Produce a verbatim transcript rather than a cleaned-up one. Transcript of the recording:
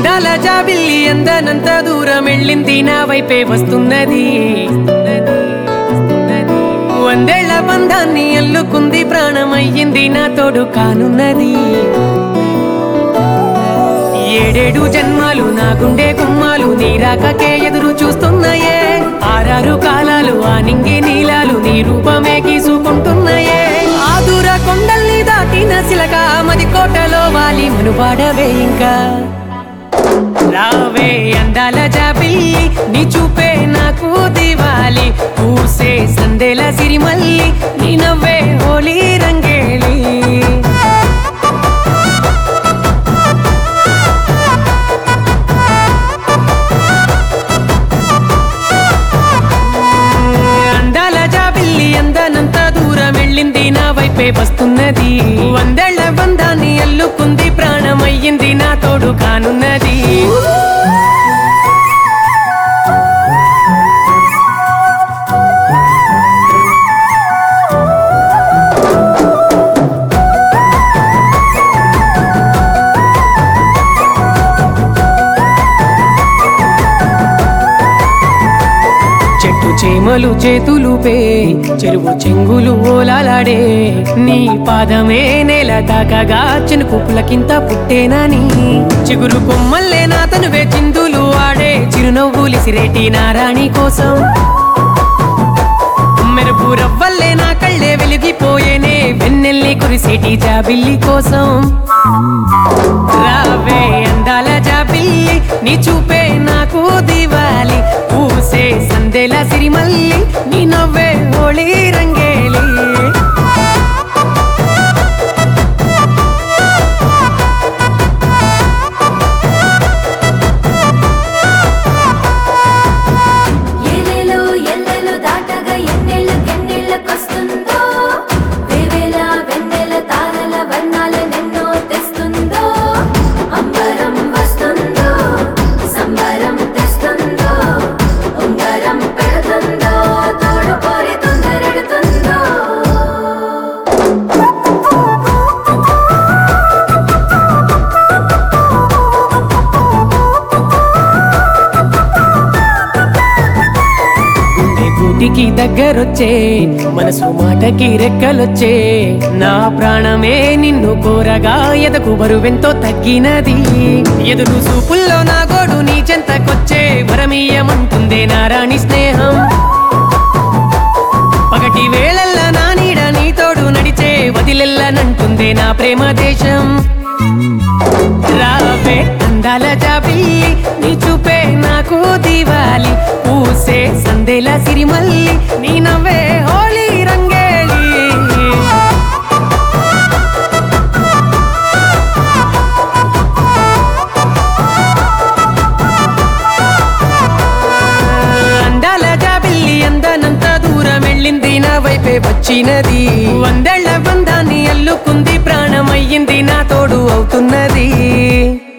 అందాల జాబిల్లి అందనంత దూరం వెళ్ళింది నా వైపే వస్తున్నది వందేళ్ల బంధాన్ని అల్లుకుంది ప్రాణమయ్యింది నా తోడు కానున్నది ఏడేడు జన్మాలు నా గుండె కుమ్మాలు నీరాకకే ఎదురు చూస్తున్నాయే ఆరారు కాలాలు ఆ నింగి నీలాలు నీ రూపమే గీసుకుంటున్నాయే ఆదుర కొండల్ని దాటిన సిలక మది కోటలో వాలి మనుపాడవే ఇంకా రావే అందాల జాబిల్లి నీ చూపే నాకు దివాలి పూసే సందేల సిరిమల్లి నీ నవ్వే హోలీ రంగేలి అందాల జాబిల్లి అందనంత దూరం వెళ్ళింది నా వైపే వస్తున్నది వందేళ్ల బంధాన్ని అల్లుకుంది ప్రాణమయ్యింది నా తోడు కానున్నది చెట్టు చేమలు చేతులుపే చెరువు చెంగులు ఓలాలాడే నీ పాదమే నేల తాకగా చినుకు పులకింత పుట్టేనని చిగురు కొమ్మల్లే నా తనువే చిందులు ఆడే చిరునవ్వులి సిరేటి నారాణి కోసం మెరుపు రవ్వల్లే నా కళ్ళే వెలిగిపోయేనే వెన్నెల్లి కురిసేటి జాబిల్లి కోసం రావే అందాల జాబిల్లి నీ చూపే నాకు దివాలి పూసే సందేల సిరిమల్లి నీ నవ్వే హోళీ రంగేలి గూటికి దగ్గరొచ్చే మనసు మాటకి రెక్కలొచ్చే నా ప్రాణమే నిన్ను కోరగా ఎదకు బరువెంతో తగ్గినది ఎదురు చూపుల్లో నా గోడు నీ చెంతకొచ్చే వరమీయమంటుందే నారాణి స్నేహం పగటి వేళల్లా నా నీడ నీ తోడు నడిచే వదిలెల్లనంటుందే నా ప్రేమ దేశం రావే అందాల జాబిల్లి నీ చూపే నాకు దివాలి పూసే సందేల సిరిమల్లి నీ నవ్వే హోళీ రంగేలి అందాల జాబిల్లి అందనంత దూరం వెళ్ళింది నా వైపే వచ్చినది వందేళ్ల బంధాన్ని అల్లుకుంది ప్రాణమయ్యింది నా తోడు అవుతున్నది